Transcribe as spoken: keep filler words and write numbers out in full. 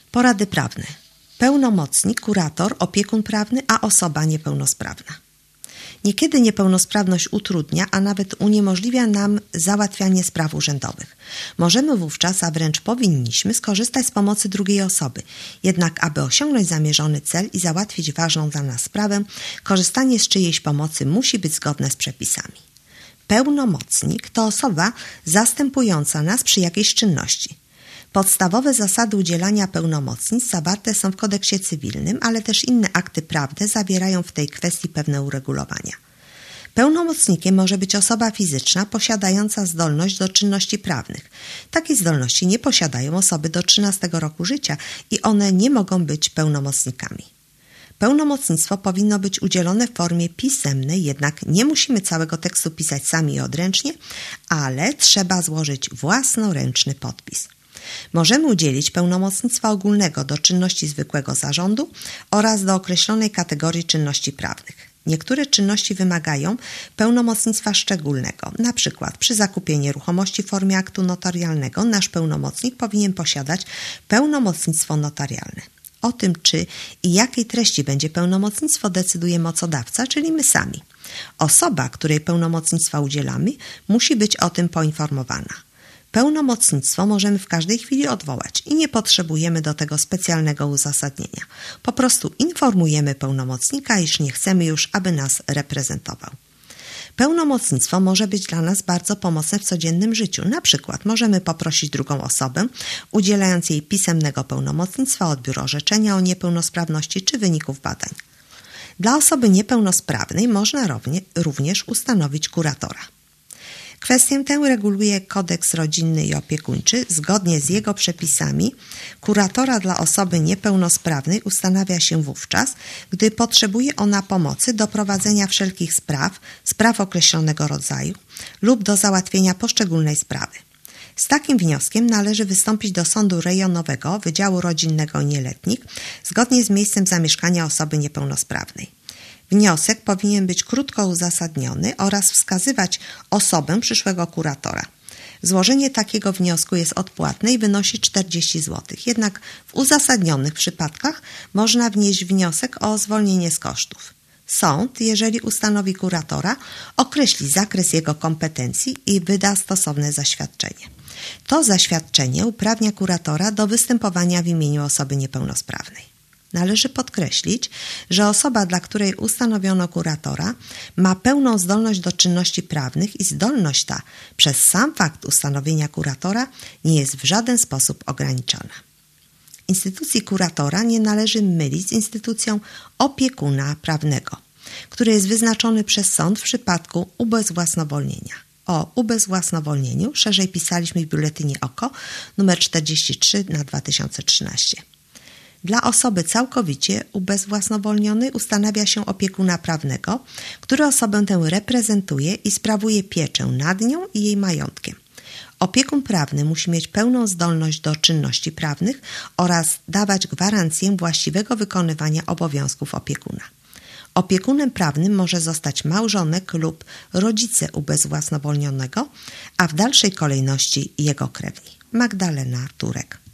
Porady prawne. Pełnomocnik, kurator, opiekun prawny, a osoba niepełnosprawna. Niekiedy niepełnosprawność utrudnia, a nawet uniemożliwia nam załatwianie spraw urzędowych. Możemy wówczas, a wręcz powinniśmy, skorzystać z pomocy drugiej osoby. Jednak aby osiągnąć zamierzony cel i załatwić ważną dla nas sprawę, korzystanie z czyjejś pomocy musi być zgodne z przepisami. Pełnomocnik to osoba zastępująca nas przy jakiejś czynności. Podstawowe zasady udzielania pełnomocnictw zawarte są w kodeksie cywilnym, ale też inne akty prawne zawierają w tej kwestii pewne uregulowania. Pełnomocnikiem może być osoba fizyczna posiadająca zdolność do czynności prawnych. Takiej zdolności nie posiadają osoby do trzynastego roku życia i one nie mogą być pełnomocnikami. Pełnomocnictwo powinno być udzielone w formie pisemnej, jednak nie musimy całego tekstu pisać sami i odręcznie, ale trzeba złożyć własnoręczny podpis. Możemy udzielić pełnomocnictwa ogólnego do czynności zwykłego zarządu oraz do określonej kategorii czynności prawnych. Niektóre czynności wymagają pełnomocnictwa szczególnego. Na przykład przy zakupie nieruchomości w formie aktu notarialnego nasz pełnomocnik powinien posiadać pełnomocnictwo notarialne. O tym, czy i jakiej treści będzie pełnomocnictwo, decyduje mocodawca, czyli my sami. Osoba, której pełnomocnictwa udzielamy, musi być o tym poinformowana. Pełnomocnictwo możemy w każdej chwili odwołać i nie potrzebujemy do tego specjalnego uzasadnienia. Po prostu informujemy pełnomocnika, iż nie chcemy już, aby nas reprezentował. Pełnomocnictwo może być dla nas bardzo pomocne w codziennym życiu. Na przykład możemy poprosić drugą osobę, udzielając jej pisemnego pełnomocnictwa o odbiór orzeczenia o niepełnosprawności czy wyników badań. Dla osoby niepełnosprawnej można również ustanowić kuratora. Kwestię tę reguluje kodeks rodzinny i opiekuńczy. Zgodnie z jego przepisami kuratora dla osoby niepełnosprawnej ustanawia się wówczas, gdy potrzebuje ona pomocy do prowadzenia wszelkich spraw, spraw określonego rodzaju lub do załatwienia poszczególnej sprawy. Z takim wnioskiem należy wystąpić do Sądu Rejonowego Wydziału Rodzinnego i Nieletnich zgodnie z miejscem zamieszkania osoby niepełnosprawnej. Wniosek powinien być krótko uzasadniony oraz wskazywać osobę przyszłego kuratora. Złożenie takiego wniosku jest odpłatne i wynosi czterdzieści złotych. Jednak w uzasadnionych przypadkach można wnieść wniosek o zwolnienie z kosztów. Sąd, jeżeli ustanowi kuratora, określi zakres jego kompetencji i wyda stosowne zaświadczenie. To zaświadczenie uprawnia kuratora do występowania w imieniu osoby niepełnosprawnej. Należy podkreślić, że osoba, dla której ustanowiono kuratora, ma pełną zdolność do czynności prawnych i zdolność ta przez sam fakt ustanowienia kuratora nie jest w żaden sposób ograniczana. Instytucji kuratora nie należy mylić z instytucją opiekuna prawnego, który jest wyznaczony przez sąd w przypadku ubezwłasnowolnienia. O ubezwłasnowolnieniu szerzej pisaliśmy w Biuletynie Oko nr czterdzieści trzy na dwa tysiące trzynaście. Dla osoby całkowicie ubezwłasnowolnionej ustanawia się opiekuna prawnego, który osobę tę reprezentuje i sprawuje pieczę nad nią i jej majątkiem. Opiekun prawny musi mieć pełną zdolność do czynności prawnych oraz dawać gwarancję właściwego wykonywania obowiązków opiekuna. Opiekunem prawnym może zostać małżonek lub rodzice ubezwłasnowolnionego, a w dalszej kolejności jego krewni. Magdalena Turek.